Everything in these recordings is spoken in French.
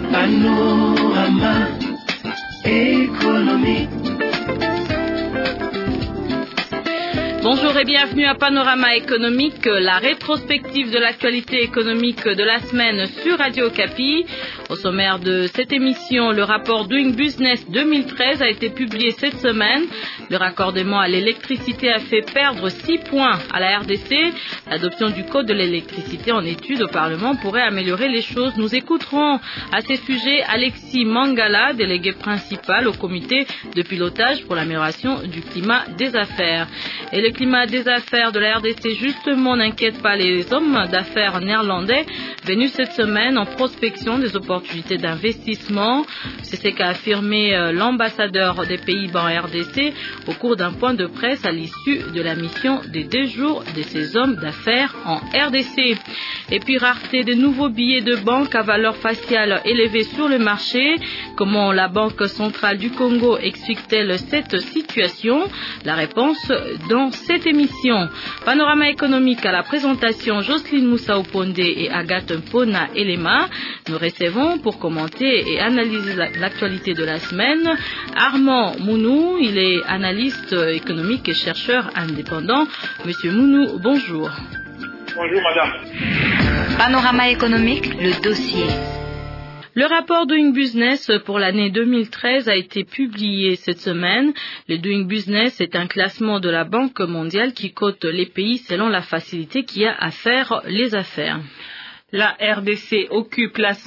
Panorama économique. Bonjour et bienvenue à Panorama économique, la rétrospective de l'actualité économique de la semaine sur Radio Okapi. Au sommaire de cette émission, le rapport Doing Business 2013 a été publié cette semaine. Le raccordement à l'électricité a fait perdre 6 points à la RDC. L'adoption du code de l'électricité en étude au Parlement pourrait améliorer les choses. Nous écouterons à ces sujets Alexis Mangala, délégué principal au comité de pilotage pour l'amélioration du climat des affaires. Et le climat des affaires de la RDC, justement, n'inquiète pas les hommes d'affaires néerlandais venus cette semaine en prospection des opportunités d'investissement. C'est ce qu'a affirmé l'ambassadeur des Pays-Bas en RDC au cours d'un point de presse à l'issue de la mission des 2 jours de ces hommes d'affaires en RDC. Et puis, rareté des nouveaux billets de banque à valeur faciale élevée sur le marché. Comment la Banque centrale du Congo explique-t-elle cette situation? La réponse dans cette émission. Panorama économique à la présentation, Jocelyne Moussa Opondé et Agathe Mpona Elema. Nous recevons pour commenter et analyser l'actualité de la semaine Armand Mounou, il est analyste économique et chercheur indépendant. Monsieur Mounou, bonjour. Bonjour madame. Panorama économique, le dossier. Le rapport Doing Business pour l'année 2013 a été publié cette semaine. Le Doing Business est un classement de la Banque mondiale qui cote les pays selon la facilité qu'il y a à faire les affaires. La RDC occupe la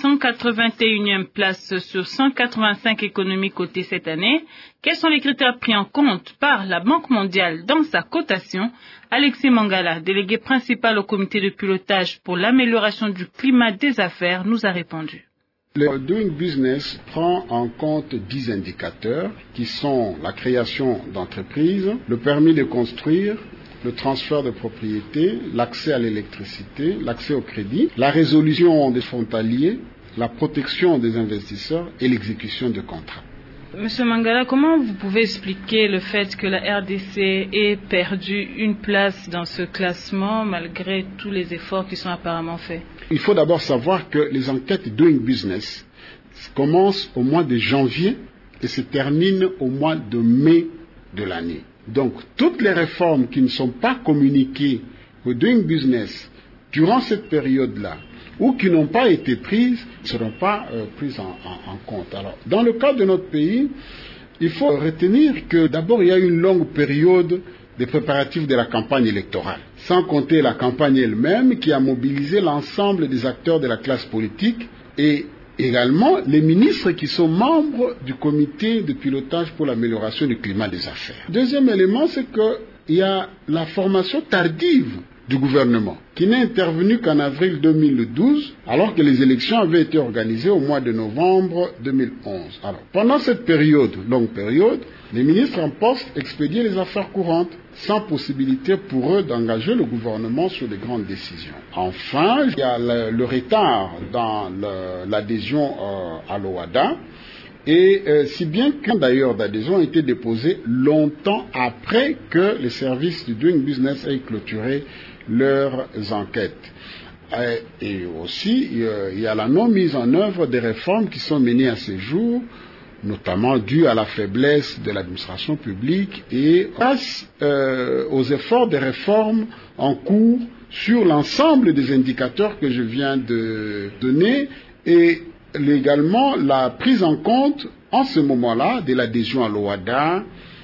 181e place sur 185 économies cotées cette année. Quels sont les critères pris en compte par la Banque mondiale dans sa cotation? Alexis Mangala, délégué principal au comité de pilotage pour l'amélioration du climat des affaires, nous a répondu. Le Doing Business prend en compte 10 indicateurs qui sont la création d'entreprises, le permis de construire, le transfert de propriété, l'accès à l'électricité, l'accès au crédit, la résolution des frontaliers, la protection des investisseurs et l'exécution de contrats. Monsieur Mangala, comment vous pouvez expliquer le fait que la RDC ait perdu une place dans ce classement malgré tous les efforts qui sont apparemment faits? Il faut d'abord savoir que les enquêtes Doing Business commencent au mois de janvier et se terminent au mois de mai de l'année. Donc, toutes les réformes qui ne sont pas communiquées au Doing Business durant cette période-là ou qui n'ont pas été prises ne seront pas prises en compte. Alors, dans le cas de notre pays, il faut retenir que d'abord, il y a une longue période des préparatifs de la campagne électorale, sans compter la campagne elle-même qui a mobilisé l'ensemble des acteurs de la classe politique et également les ministres qui sont membres du comité de pilotage pour l'amélioration du climat des affaires. Deuxième élément, c'est qu'il y a la formation tardive du gouvernement, qui n'est intervenue qu'en avril 2012, alors que les élections avaient été organisées au mois de novembre 2011. Alors, pendant cette période, longue période, les ministres en poste expédiaient les affaires courantes, sans possibilité pour eux d'engager le gouvernement sur de grandes décisions. Enfin, il y a le retard dans l'adhésion à l'OHADA, et si bien que d'ailleurs d'adhésion a été déposée longtemps après que les services du Doing Business aient clôturé leurs enquêtes. Et aussi, il y a la non-mise en œuvre des réformes qui sont menées à ce jour, notamment dû à la faiblesse de l'administration publique et grâce aux efforts de réforme en cours sur l'ensemble des indicateurs que je viens de donner et également la prise en compte en ce moment-là de l'adhésion à l'OHADA,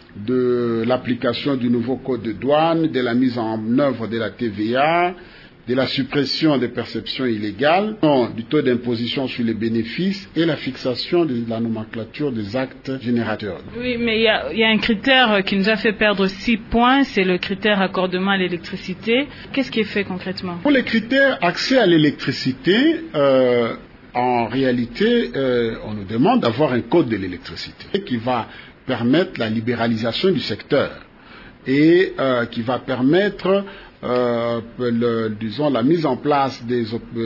de l'application du nouveau code de douane, de la mise en œuvre de la TVA, de la suppression des perceptions illégales, du taux d'imposition sur les bénéfices et la fixation de la nomenclature des actes générateurs. Oui, mais il y a un critère qui nous a fait perdre 6 points, c'est le critère accordement à l'électricité. Qu'est-ce qui est fait concrètement? Pour les critères accès à l'électricité, en réalité, on nous demande d'avoir un code de l'électricité qui va permettre la libéralisation du secteur et qui va permettre disons la mise en place des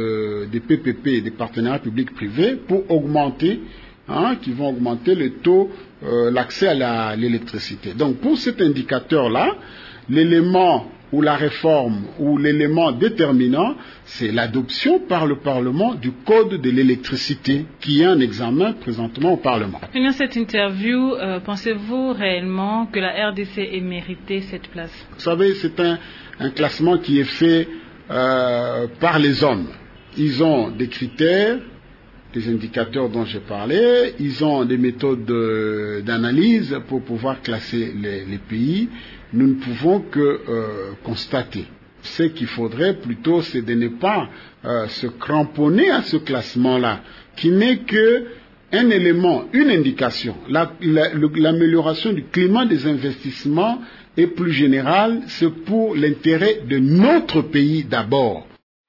PPP, des partenariats publics-privés pour augmenter, qui vont augmenter le taux, l'accès à l'électricité. Donc pour cet indicateur-là, l'élément où la réforme, où l'élément déterminant, c'est l'adoption par le Parlement du Code de l'électricité, qui est en examen présentement au Parlement. Dans cette interview, pensez-vous réellement que la RDC ait mérité cette place? Vous savez, c'est un classement qui est fait par les hommes. Ils ont des critères, des indicateurs dont j'ai parlé, ils ont des méthodes d'analyse pour pouvoir classer les pays. Nous ne pouvons que constater. Ce qu'il faudrait plutôt, c'est de ne pas se cramponner à ce classement-là, qui n'est que un élément, une indication. L'amélioration du climat des investissements est plus générale, c'est pour l'intérêt de notre pays d'abord.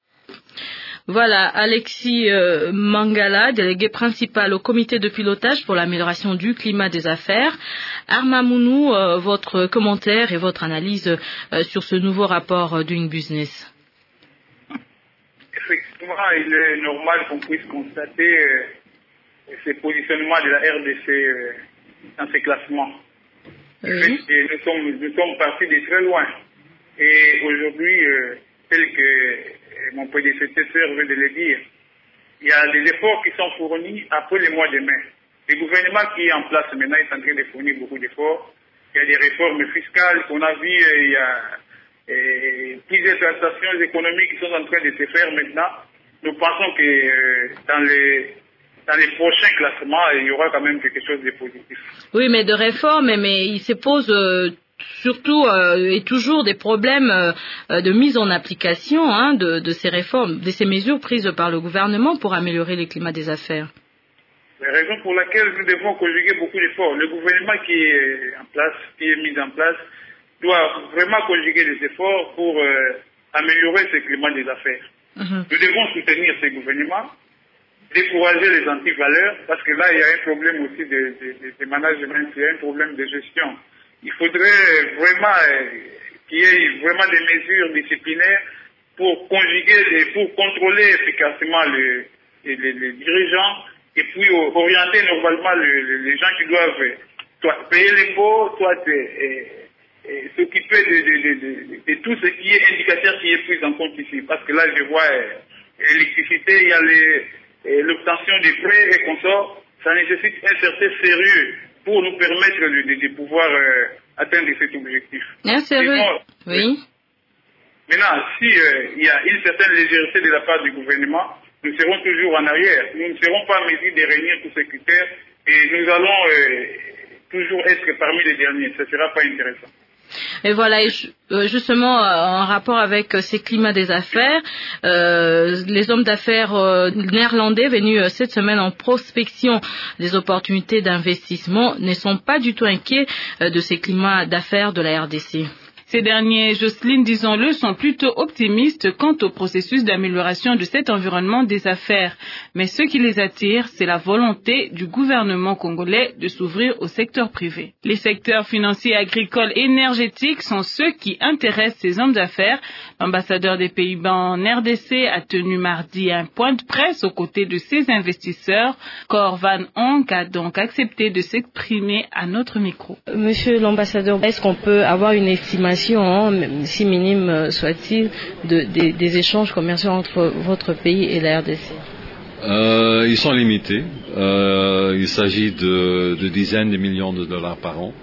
Voilà, Alexis Mangala, délégué principal au comité de pilotage pour l'amélioration du climat des affaires. Arma Mounou, votre commentaire et votre analyse sur ce nouveau rapport Doing Business. Effectivement, il est normal qu'on puisse constater ce positionnement de la RDC dans ces classements. Oui. Et nous sommes partis de très loin. Et aujourd'hui, tel que mon prédécesseur veut de le dire, il y a des efforts qui sont fournis après le mois de mai. Le gouvernement qui est en place maintenant est en train de fournir beaucoup d'efforts. Il y a des réformes fiscales qu'on a vues, il y a plusieurs transactions économiques qui sont en train de se faire maintenant. Nous pensons que dans les prochains classements, il y aura quand même quelque chose de positif. Oui, mais de réforme, mais il se pose surtout et toujours des problèmes de mise en application de ces réformes, de ces mesures prises par le gouvernement pour améliorer le climat des affaires. La raison pour laquelle nous devons conjuguer beaucoup d'efforts. Le gouvernement qui est en place, qui est mis en place, doit vraiment conjuguer des efforts pour améliorer ce climat des affaires. Nous devons soutenir ce gouvernement, décourager les antivaleurs, parce que là, il y a un problème aussi de management, il y a un problème de gestion. Il faudrait vraiment qu'il y ait vraiment des mesures disciplinaires pour conjuguer et pour contrôler efficacement les dirigeants et puis orienter normalement les gens qui doivent soit payer l'impôt, soit s'occuper de tout ce qui est indicateur qui est pris en compte ici. Parce que là, je vois l'électricité, il y a l'obtention des prêts et consorts. Ça nécessite un certain sérieux pour nous permettre de pouvoir atteindre cet objectif. Oui. Maintenant, si il y a une certaine légèreté de la part du gouvernement, nous serons toujours en arrière. Nous ne serons pas en mesure de réunir tous ces critères et nous allons toujours être parmi les derniers. Ce ne sera pas intéressant. Et voilà, justement, en rapport avec ces climats des affaires, les hommes d'affaires néerlandais venus cette semaine en prospection des opportunités d'investissement ne sont pas du tout inquiets de ces climats d'affaires de la RDC. Ces derniers, Jocelyne, disons-le, sont plutôt optimistes quant au processus d'amélioration de cet environnement des affaires. Mais ce qui les attire, c'est la volonté du gouvernement congolais de s'ouvrir au secteur privé. Les secteurs financiers, agricoles et énergétiques sont ceux qui intéressent ces hommes d'affaires. L'ambassadeur des Pays-Bas en RDC a tenu mardi un point de presse aux côtés de ses investisseurs. Cor Van Honk a donc accepté de s'exprimer à notre micro. Monsieur l'ambassadeur, est-ce qu'on peut avoir une estimation, si minime soit-il, des échanges commerciaux entre votre pays et la RDC? Ils sont limités. Il s'agit de dizaines de millions de dollars par an.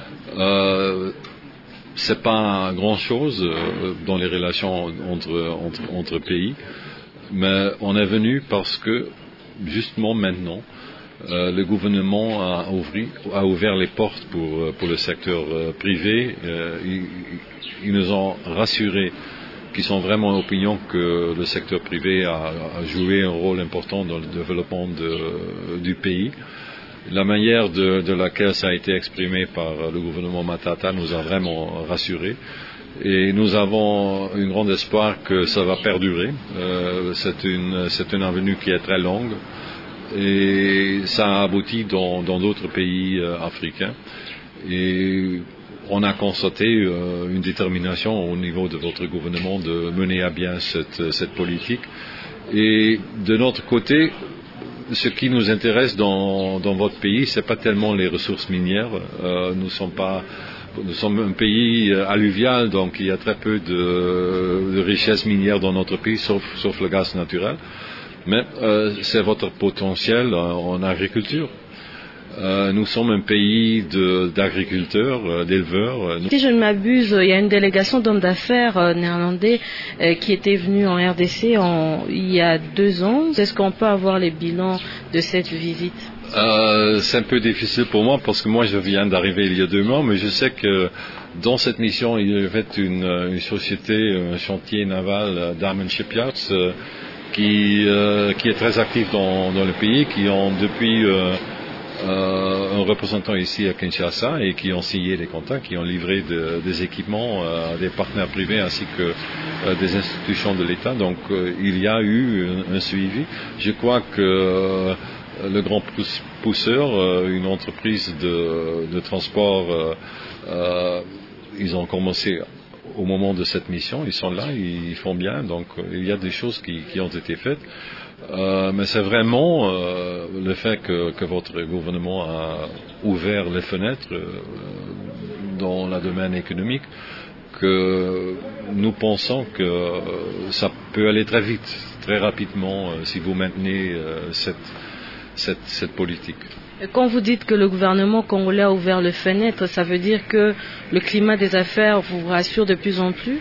C'est pas grand-chose dans les relations entre pays, mais on est venu parce que justement maintenant le gouvernement a ouvert les portes pour le secteur privé. Ils nous ont rassurés qu'ils sont vraiment en opinion que le secteur privé a joué un rôle important dans le développement du pays. La manière de laquelle ça a été exprimé par le gouvernement Matata nous a vraiment rassurés. Et nous avons un grand espoir que ça va perdurer. C'est une avenue qui est très longue. Et ça a abouti dans d'autres pays africains. Et on a constaté une détermination au niveau de votre gouvernement de mener à bien cette politique. Et de notre côté, ce qui nous intéresse dans votre pays, c'est pas tellement les ressources minières. Nous sommes pas Nous sommes un pays alluvial, donc il y a très peu de richesses minières dans notre pays, sauf le gaz naturel. Mais c'est votre potentiel en agriculture. Nous sommes un pays d'agriculteurs, d'éleveurs. Si je ne m'abuse, il y a une délégation d'hommes d'affaires néerlandais qui était venue en RDC il y a 2 ans. Est-ce qu'on peut avoir les bilans de cette visite? C'est un peu difficile pour moi parce que moi je viens d'arriver il y a 2 mois, mais je sais que dans cette mission il y avait une société, un chantier naval, Diamond Shipyards, qui est très actif dans le pays, qui ont depuis un représentant ici à Kinshasa et qui ont signé des contrats, qui ont livré des équipements à des partenaires privés ainsi que des institutions de l'État. Donc il y a eu un suivi. Je crois que le grand pousseur, une entreprise de transport, ils ont commencé au moment de cette mission, ils sont là, ils font bien, donc il y a des choses qui ont été faites. Mais c'est vraiment le fait que votre gouvernement a ouvert les fenêtres dans le domaine économique que nous pensons que ça peut aller très vite, très rapidement, si vous maintenez cette politique. Quand vous dites que le gouvernement congolais a ouvert les fenêtres, ça veut dire que le climat des affaires vous rassure de plus en plus?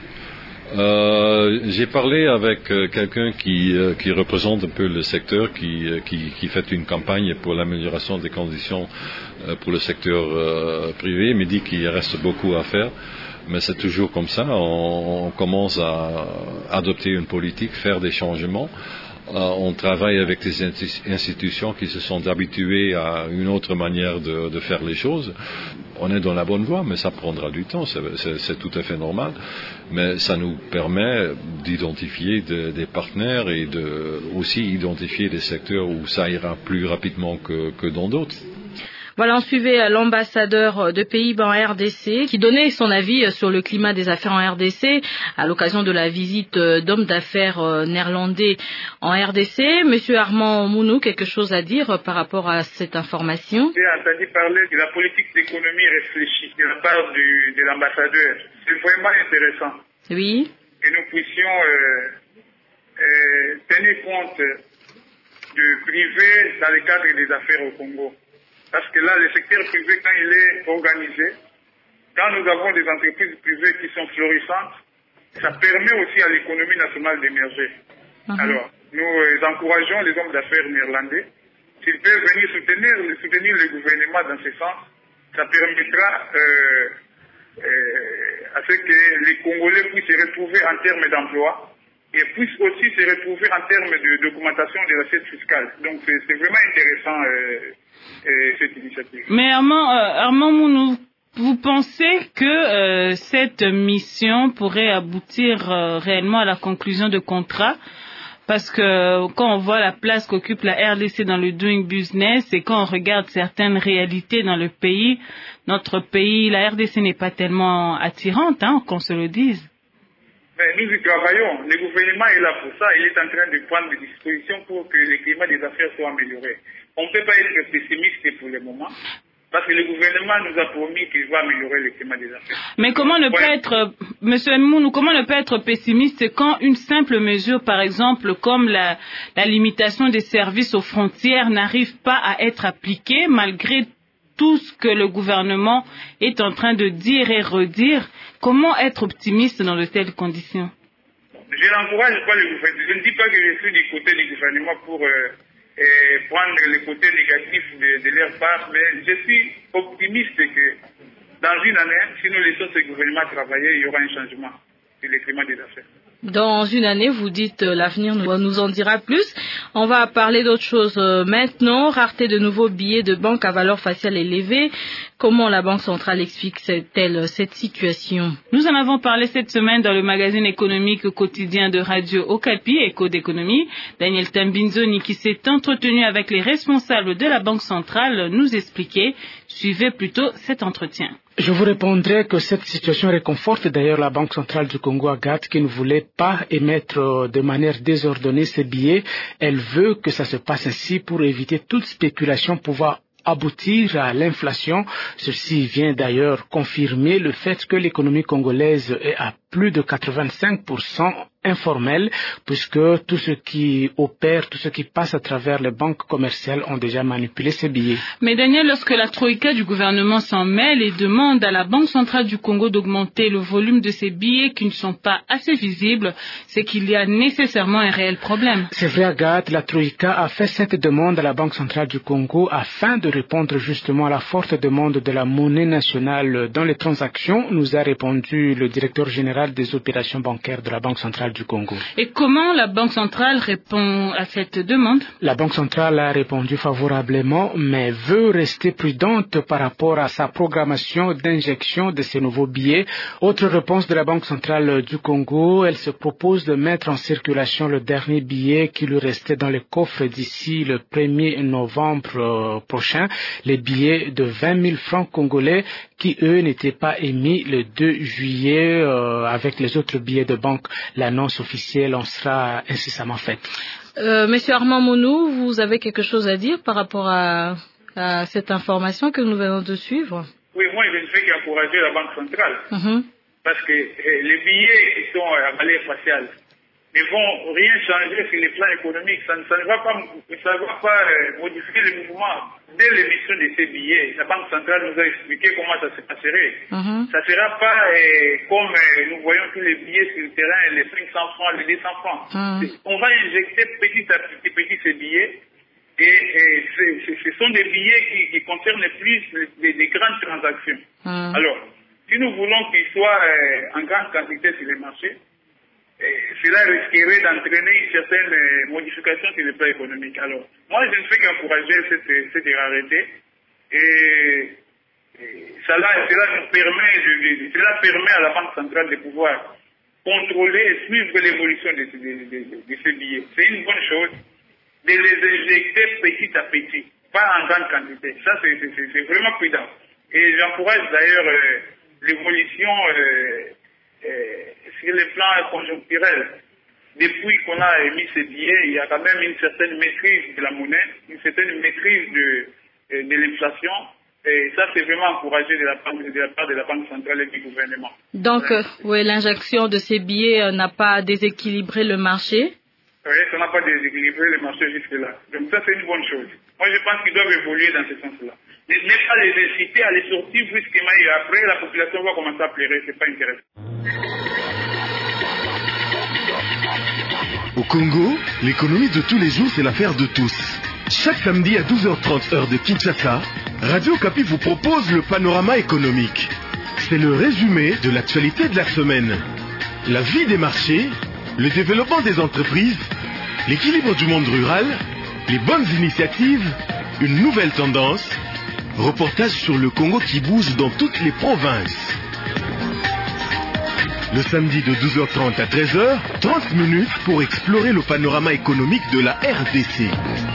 J'ai parlé avec quelqu'un qui représente un peu le secteur, qui fait une campagne pour l'amélioration des conditions pour le secteur privé. Il me dit qu'il reste beaucoup à faire, mais c'est toujours comme ça. On commence à adopter une politique, faire des changements. On travaille avec des institutions qui se sont habituées à une autre manière de faire les choses. On est dans la bonne voie, mais ça prendra du temps, c'est tout à fait normal. Mais ça nous permet d'identifier des partenaires et aussi identifier des secteurs où ça ira plus rapidement que dans d'autres. Voilà, on suivait l'ambassadeur de Pays-Bas en RDC qui donnait son avis sur le climat des affaires en RDC à l'occasion de la visite d'hommes d'affaires néerlandais en RDC. Monsieur Armand Mounou, quelque chose à dire par rapport à cette information? J'ai entendu parler de la politique d'économie réfléchie de la part de l'ambassadeur. C'est vraiment intéressant. Oui. Que nous puissions tenir compte du privé dans le cadre des affaires au Congo. Parce que là, le secteur privé, quand il est organisé, quand nous avons des entreprises privées qui sont florissantes, ça permet aussi à l'économie nationale d'émerger. Alors, nous encourageons les hommes d'affaires néerlandais. S'ils peuvent venir soutenir le gouvernement dans ce sens, ça permettra à ce que les Congolais puissent se retrouver en termes d'emploi et puissent aussi se retrouver en termes d'augmentation des recettes fiscales. Donc, c'est vraiment intéressant cette initiative. Mais Armand Mounou, vous pensez que cette mission pourrait aboutir réellement à la conclusion de contrats? Parce que quand on voit la place qu'occupe la RDC dans le doing business et quand on regarde certaines réalités dans le pays, notre pays, la RDC n'est pas tellement attirante, qu'on se le dise. Mais nous y travaillons. Le gouvernement est là pour ça. Il est en train de prendre des dispositions pour que le climat des affaires soit amélioré. On ne peut pas être pessimiste pour le moment, parce que le gouvernement nous a promis qu'il va améliorer le climat des affaires. Mais comment ne pas être, Monsieur Mounou, comment ne pas être pessimiste quand une simple mesure, par exemple, comme la limitation des services aux frontières n'arrive pas à être appliquée malgré tout ce que le gouvernement est en train de dire et redire? Comment être optimiste dans de telles conditions? Je n'encourage pas le gouvernement. Je ne dis pas que je suis du côté du gouvernement pour prendre les côtés négatifs de leur part, mais je suis optimiste que dans une année, si nous laissons ce gouvernement travailler, il y aura un changement sur le climat des affaires. Dans une année, vous dites l'avenir nous en dira plus. On va parler d'autre chose maintenant. Rareté de nouveaux billets de banque à valeur faciale élevée. Comment la Banque centrale explique-t-elle cette situation? Nous en avons parlé cette semaine dans le magazine économique quotidien de Radio Okapi, Écho d'économie. Daniel Tambinzoni, qui s'est entretenu avec les responsables de la Banque centrale, nous expliquait. Suivez plutôt cet entretien. Je vous répondrai que cette situation réconforte d'ailleurs la Banque centrale du Congo, Agathe, qui ne voulait pas émettre de manière désordonnée ces billets. Elle veut que ça se passe ainsi pour éviter toute spéculation pouvant aboutir à l'inflation. Ceci vient d'ailleurs confirmer le fait que l'économie congolaise est à plus de 85% informel, puisque tout ce qui opère, tout ce qui passe à travers les banques commerciales ont déjà manipulé ces billets. Mais Daniel, lorsque la troïka du gouvernement s'en mêle et demande à la Banque centrale du Congo d'augmenter le volume de ces billets qui ne sont pas assez visibles, c'est qu'il y a nécessairement un réel problème. C'est vrai, Agathe, la troïka a fait cette demande à la Banque centrale du Congo afin de répondre justement à la forte demande de la monnaie nationale dans les transactions, nous a répondu le directeur général des opérations bancaires de la Banque centrale du Congo. Et comment la Banque centrale répond à cette demande? La Banque centrale a répondu favorablement, mais veut rester prudente par rapport à sa programmation d'injection de ces nouveaux billets. Autre réponse de la Banque centrale du Congo, elle se propose de mettre en circulation le dernier billet qui lui restait dans les coffres d'ici le 1er novembre prochain, les billets de 20 000 francs congolais qui, eux, n'étaient pas émis le 2 juillet avec les autres billets de banque. L'annonce officielle en sera incessamment faite. Monsieur Armand Mounou, vous avez quelque chose à dire par rapport à cette information que nous venons de suivre? Oui, moi je ne fais qu'encourager la Banque centrale. Parce que les billets qui sont à valeur faciale ne vont rien changer sur le plan économique. Ça ne va pas modifier le mouvement. Dès l'émission de ces billets, la Banque centrale nous a expliqué comment ça se passerait. Ça ne sera pas comme nous voyons tous les billets sur le terrain, les 500 francs, les 200 francs. On va injecter petit à petit ces billets. Et ce sont des billets qui concernent plus des grandes transactions. Alors, si nous voulons qu'ils soient en grande quantité sur les marchés, cela risquerait d'entraîner une certaine modification sur le plan économique. Alors, moi, je ne fais qu'encourager cette rareté. Et cela permet à la Banque centrale de pouvoir contrôler et suivre l'évolution de ces billets. C'est une bonne chose de les injecter petit à petit, pas en grande quantité. Ça, c'est vraiment prudent. Et j'encourage d'ailleurs l'évolution sur le plan conjoncturel. Depuis qu'on a émis ces billets, il y a quand même une certaine maîtrise de la monnaie, une certaine maîtrise de l'inflation. Et ça, c'est vraiment encouragé de la part de la Banque centrale et du gouvernement. Donc, oui, l'injection de ces billets n'a pas déséquilibré le marché? Oui, ça n'a pas déséquilibré le marché jusque-là. Donc ça, c'est une bonne chose. Moi, je pense qu'ils doivent évoluer dans ce sens-là. Ne pas les inciter à les sortir brusquement et après, la population va commencer à pleurer. C'est pas intéressant. Au Congo, l'économie de tous les jours, c'est l'affaire de tous. Chaque samedi à 12h30 heure de Kinshasa, Radio Okapi vous propose le panorama économique. C'est le résumé de l'actualité de la semaine. La vie des marchés, le développement des entreprises, l'équilibre du monde rural, les bonnes initiatives, une nouvelle tendance, reportage sur le Congo qui bouge dans toutes les provinces. Le samedi de 12h30 à 13h, 30 minutes pour explorer le panorama économique de la RDC.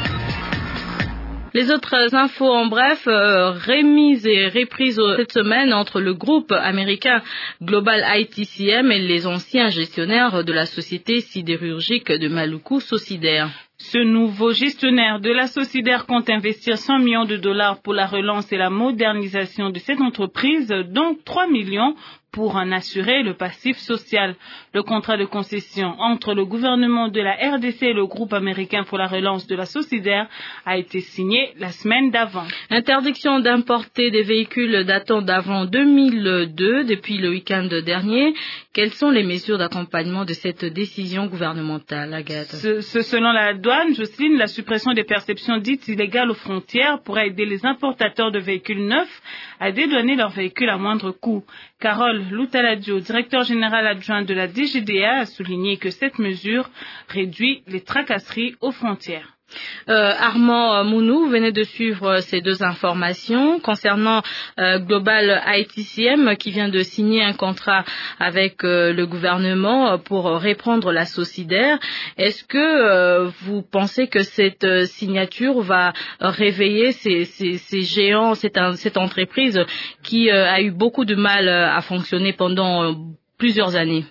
Les autres infos en bref, remises et reprises cette semaine entre le groupe américain Global ITCM et les anciens gestionnaires de la société sidérurgique de Maluku, Sosider. Ce nouveau gestionnaire de la Sosider compte investir 100 millions de dollars pour la relance et la modernisation de cette entreprise, dont 3 millions pour en assurer le passif social. Le contrat de concession entre le gouvernement de la RDC et le groupe américain pour la relance de la Sosider a été signé la semaine d'avant. Interdiction d'importer des véhicules datant d'avant 2002 depuis le week-end dernier. Quelles sont les mesures d'accompagnement de cette décision gouvernementale, Agathe? Selon la douane, Jocelyne, la suppression des perceptions dites illégales aux frontières pourrait aider les importateurs de véhicules neufs à dédouaner leurs véhicules à moindre coût. Carole Loutaladio, directeur général adjoint de la DGDA, a souligné que cette mesure réduit les tracasseries aux frontières. Armand Mounou, vous venez de suivre ces deux informations concernant Global ITCM qui vient de signer un contrat avec le gouvernement pour reprendre la Sosider. Est-ce que vous pensez que cette signature va réveiller ces géants, cette entreprise qui a eu beaucoup de mal à fonctionner pendant plusieurs années?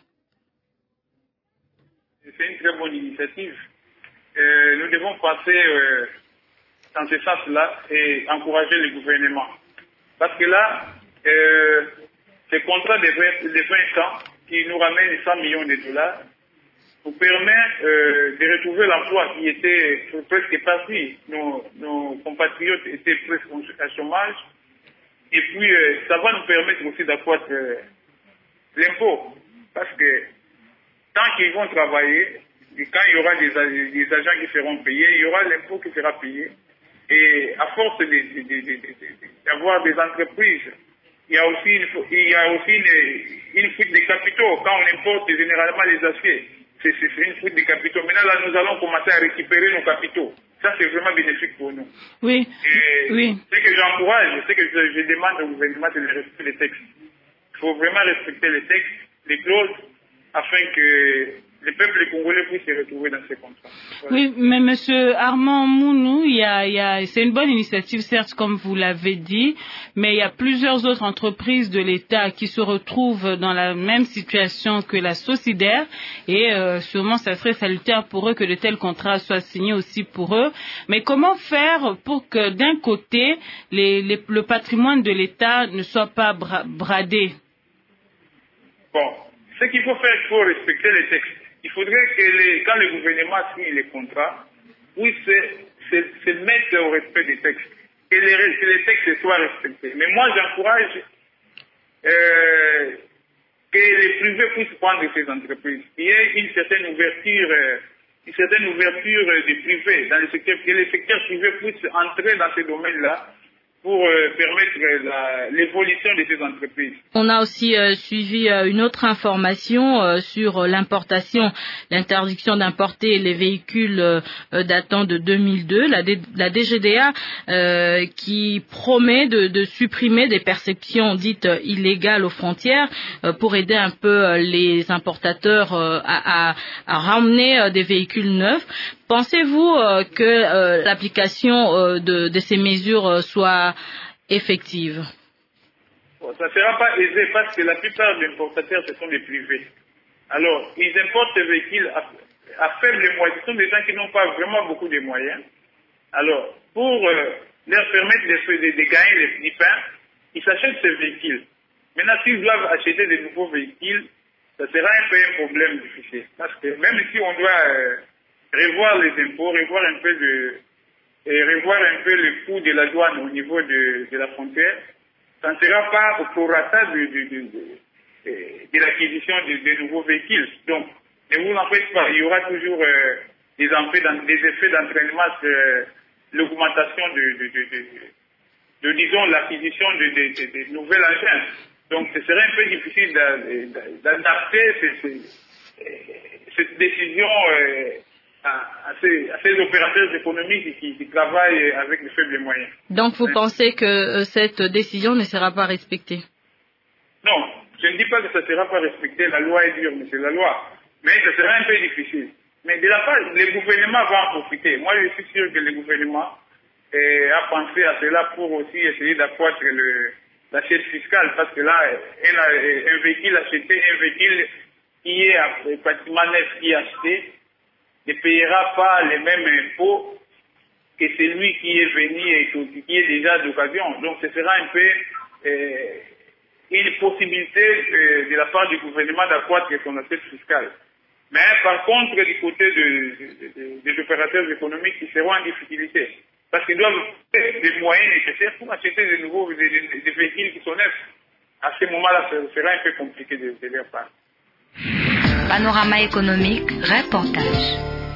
C'est une très bonne initiative. Nous devons passer dans ce sens-là et encourager le gouvernement. Parce que là, ce contrat de 20 ans qui nous ramène 100 millions de dollars nous permet de retrouver l'emploi qui était presque parti. Nos compatriotes étaient presque à chômage. Et puis, ça va nous permettre aussi d'accroître l'impôt. Parce que tant qu'ils vont travailler, et quand il y aura des agents qui seront payés, il y aura l'impôt qui sera payé. Et à force d'avoir des entreprises, il y a aussi une fuite des capitaux. Quand on importe généralement les aciers, c'est une fuite des capitaux. Maintenant, là, nous allons commencer à récupérer nos capitaux. Ça, c'est vraiment bénéfique pour nous. Oui. Oui. Ce que j'encourage, ce que je demande au gouvernement, c'est de respecter les textes. Il faut vraiment respecter les textes, les clauses, afin que le peuple congolais puisse se retrouver dans ces contrats. Voilà. Oui, mais Monsieur Armand Mounou, c'est une bonne initiative, certes, comme vous l'avez dit, mais il y a plusieurs autres entreprises de l'État qui se retrouvent dans la même situation que la Socidaire, et sûrement ça serait salutaire pour eux que de tels contrats soient signés aussi pour eux. Mais comment faire pour que d'un côté, le patrimoine de l'État ne soit pas bradé? Bon, ce qu'il faut faire, il faut respecter les textes. Il faudrait que quand le gouvernement signe les contrats, puisse se mettre au respect des textes, que les textes soient respectés. Mais moi, j'encourage que les privés puissent prendre ces entreprises. Il y a une certaine ouverture des privés dans le secteur, que les secteurs privés puissent entrer dans ces domaines-là pour permettre l'évolution de ces entreprises. On a aussi suivi une autre information sur l'importation, l'interdiction d'importer les véhicules datant de 2002. La DGDA qui promet de supprimer des perceptions dites illégales aux frontières pour aider un peu les importateurs à ramener des véhicules neufs. Pensez-vous que l'application de ces mesures soit effective? Bon, ça ne sera pas aisé parce que la plupart des importateurs, ce sont des privés. Alors, ils importent des véhicules à faible moyens. Ce sont des gens qui n'ont pas vraiment beaucoup de moyens. Alors, pour leur permettre de gagner les pains, ils s'achètent ces véhicules. Maintenant, s'ils doivent acheter des nouveaux véhicules, ça sera un peu un problème difficile. Parce que même si on doit revoir les impôts, revoir un peu le coût de la douane au niveau de la frontière, ça ne sera pas au prorata de l'acquisition de nouveaux véhicules. Donc, ne vous en faites pas, il y aura toujours des effets d'entraînement sur l'augmentation disons, l'acquisition de nouvelles engins. Donc, ce serait un peu difficile d'adapter cette décision à ces opérateurs économiques qui travaillent avec de faibles moyens. Donc vous pensez que cette décision ne sera pas respectée? Non, je ne dis pas que ça ne sera pas respecté, la loi est dure, mais c'est la loi. Mais ça sera un peu difficile. Mais de la part, le gouvernement va en profiter. Moi, je suis sûr que le gouvernement a pensé à cela pour aussi essayer d'accroître l'assiette fiscale, parce que là, un véhicule acheté, un véhicule qui est pratiquement neuf, qui est acheté, ne payera pas les mêmes impôts que celui qui est venu et qui est déjà d'occasion. Donc ce sera un peu une possibilité de la part du gouvernement d'accroître son assiette fiscale. Mais par contre, du côté des opérateurs économiques, ils seront en difficulté. Parce qu'ils doivent faire des moyens nécessaires pour acheter des véhicules qui sont neufs. À ce moment-là, ce sera un peu compliqué de leur part. Panorama économique, reportage.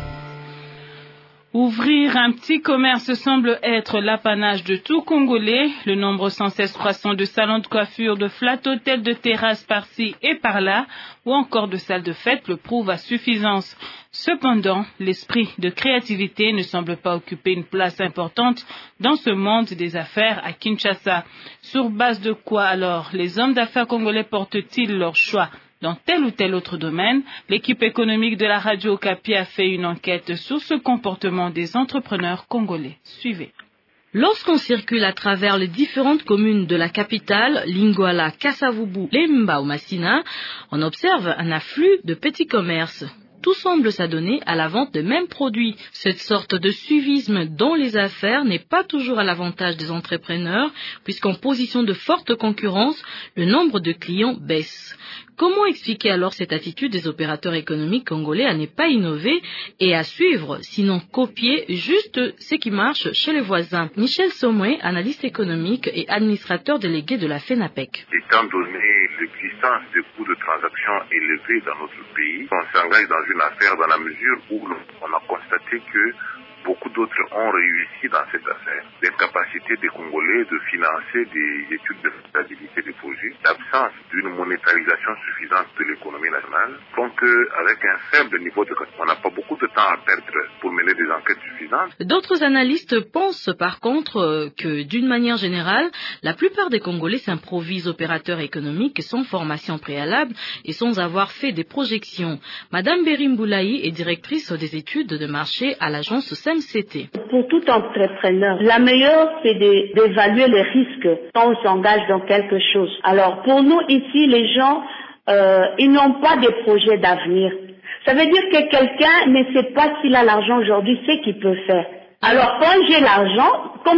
Ouvrir un petit commerce semble être l'apanage de tout Congolais. Le nombre sans cesse croissant de salons de coiffure, de flat hôtels, de terrasses par-ci et par-là, ou encore de salles de fête le prouve à suffisance. Cependant, l'esprit de créativité ne semble pas occuper une place importante dans ce monde des affaires à Kinshasa. Sur base de quoi alors les hommes d'affaires congolais portent-ils leur choix dans tel ou tel autre domaine? L'équipe économique de la radio Okapi a fait une enquête sur ce comportement des entrepreneurs congolais. Suivez. Lorsqu'on circule à travers les différentes communes de la capitale, Lingwala, Kasavubu, Lemba ou Massina, on observe un afflux de petits commerces. tout semble s'adonner à la vente de mêmes produits. Cette sorte de suivisme dans les affaires n'est pas toujours à l'avantage des entrepreneurs, puisqu'en position de forte concurrence, le nombre de clients baisse. Comment expliquer alors cette attitude des opérateurs économiques congolais à ne pas innover et à suivre, sinon copier juste ce qui marche chez les voisins? Michel Somoué, analyste économique et administrateur délégué de la FENAPEC. Étant donné l'existence de coûts de transaction élevés dans notre pays, on s'engage dans une affaire dans la mesure où on a constaté que beaucoup d'autres ont réussi dans cette affaire. L'incapacité des Congolais de financer des études de faisabilité des projets, l'absence d'une monétarisation suffisante de l'économie nationale, font qu'avec un faible niveau de capital, on n'a pas beaucoup de temps à perdre pour mener des enquêtes suffisantes. D'autres analystes pensent par contre que d'une manière générale, la plupart des Congolais s'improvisent opérateurs économiques sans formation préalable et sans avoir fait des projections. Madame Berimboulaï est directrice des études de marché à l'agence SEMCT. Pour tout entrepreneur, la meilleure c'est d'évaluer les risques quand on s'engage dans quelque chose. Alors pour nous ici, les gens, ils n'ont pas de projets d'avenir. Ça veut dire que quelqu'un ne sait pas s'il a l'argent aujourd'hui, ce qu'il peut faire. Alors quand j'ai l'argent, comme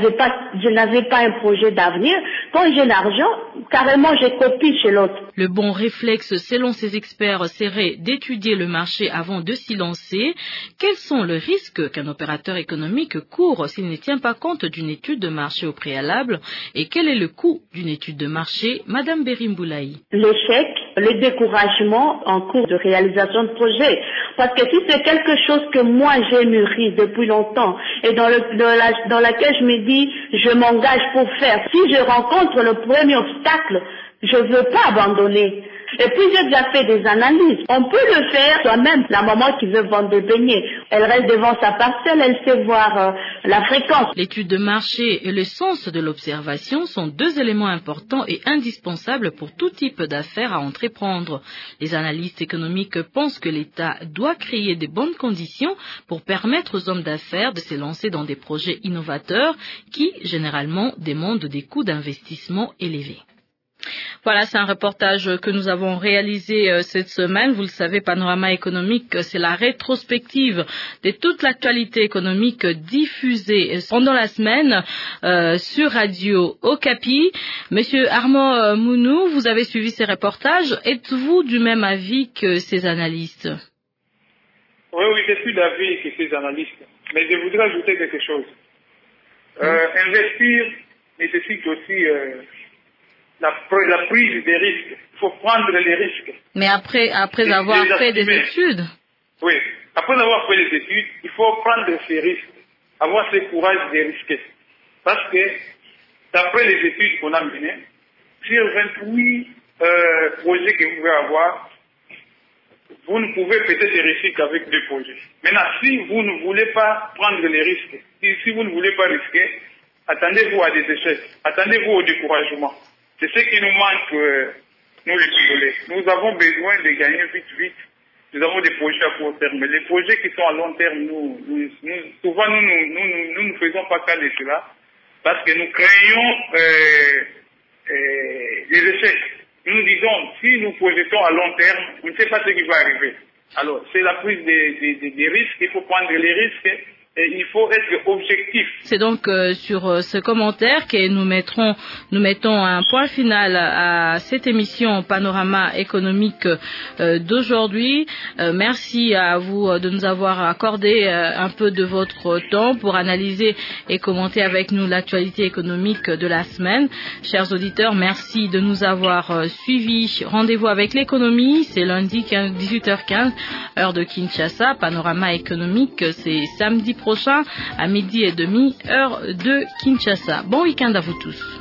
je n'avais pas un projet d'avenir, quand j'ai l'argent, carrément je copie chez l'autre. Le bon réflexe, selon ces experts, serait d'étudier le marché avant de s'y lancer. Quels sont les risques qu'un opérateur économique court s'il ne tient pas compte d'une étude de marché au préalable? Et quel est le coût d'une étude de marché? Madame Berimboulaï. L'échec, le découragement en cours de réalisation de projet. Parce que si c'est quelque chose que moi j'ai mûri depuis longtemps et dans laquelle je me dis je m'engage pour faire, si je rencontre le premier obstacle, je ne veux pas abandonner. Et puis j'ai déjà fait des analyses. On peut le faire soi-même. La maman qui veut vendre des beignets, elle reste devant sa parcelle, elle sait voir la fréquence. L'étude de marché et le sens de l'observation sont deux éléments importants et indispensables pour tout type d'affaires à entreprendre. Les analystes économiques pensent que l'État doit créer de bonnes conditions pour permettre aux hommes d'affaires de se lancer dans des projets innovateurs qui, généralement, demandent des coûts d'investissement élevés. Voilà, c'est un reportage que nous avons réalisé cette semaine. Vous le savez, Panorama économique, c'est la rétrospective de toute l'actualité économique diffusée pendant la semaine sur Radio Okapi. Monsieur Armand Mounou, vous avez suivi ces reportages. Êtes-vous du même avis que ces analystes? Oui, je suis d'avis que ces analystes. Mais je voudrais ajouter quelque chose. Investir nécessite aussi la prise des risques. Il faut prendre les risques. Mais après avoir fait des études. Oui, après avoir fait des études, il faut prendre ces risques, avoir ce courage de risquer. Parce que, d'après les études qu'on a menées, sur 28 projets que vous pouvez avoir, vous ne pouvez peut-être réussir qu'avec 2 projets. Maintenant, si vous ne voulez pas prendre les risques, si vous ne voulez pas risquer, attendez-vous à des échecs, attendez-vous au découragement. C'est ce qui nous manque, nous les Congolais. Nous avons besoin de gagner vite. Nous avons des projets à court terme. Mais les projets qui sont à long terme, souvent nous ne faisons pas cas de cela parce que nous craignons les échecs. Nous disons, si nous projetons à long terme, on ne sait pas ce qui va arriver. Alors, c'est la prise des risques. Il faut prendre les risques. Et il faut être objectif. C'est donc sur ce commentaire que nous mettons un point final à cette émission Panorama économique d'aujourd'hui. Merci à vous de nous avoir accordé un peu de votre temps pour analyser et commenter avec nous l'actualité économique de la semaine. Chers auditeurs, merci de nous avoir suivis. Rendez-vous avec l'économie, c'est lundi 18h15, heure de Kinshasa. Panorama économique, c'est samedi prochain à 12h30, heure de Kinshasa. Bon week-end à vous tous.